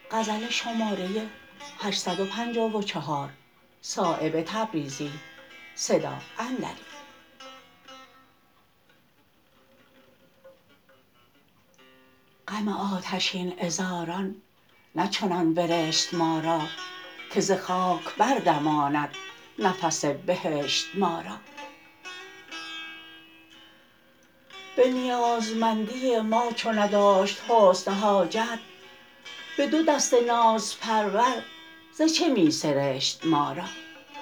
غم آتشین عذاران نه چنان برشت ما را که ز خاک بردماند نفس بهشت ما را به نیازمندی ما چو نداشت حسن حاجت به دو دست نازپرور ز چه می سرشت ما را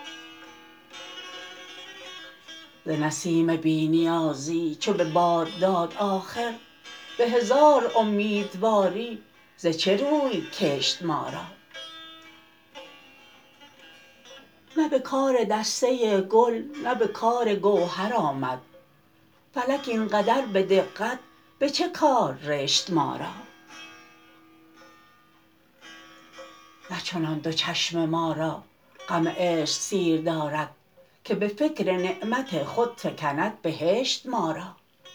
ز نسیم بی نیازی چو به باد داد آخر به هزار امیدواری ز چه روی کشت ما را نه به کار دسته گل نه به کار گوهر آمد فلک این قدر به دقت به چه کار رشت ما را نه چنان دو چشم ما را غم عشق سیر دارد که به فکر نعمت خود فکند بهشت ما را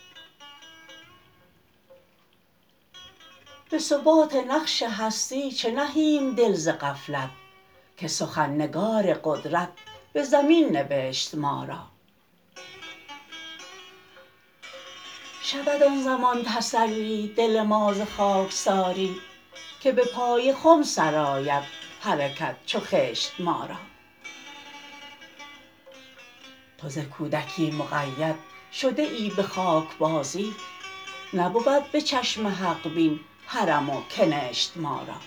به ثبات نقش هستی چه نهیم دل ز غفلت که سخن نگار قدرت به زمین نبشت ما را شود آن زمان تسلی دل ما ز خاکساری که به پای خم سرآید حرکت چو خشت ما را تو ز کودکی مقید شده ای به خاکبازی نبود به چشم حق بین حرم و کنشت ما را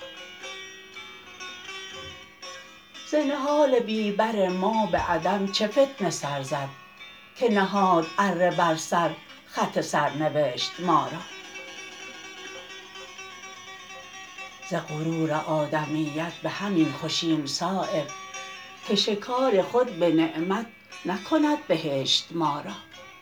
ز نهال بی بر ما به عدم چه فتنه سر زد که نهاد اره بر سر خط سرنوشت ما را ز غرور آدمیت به همین خوشیم صایب که شکار خود به نعمت نکند بهشت ما را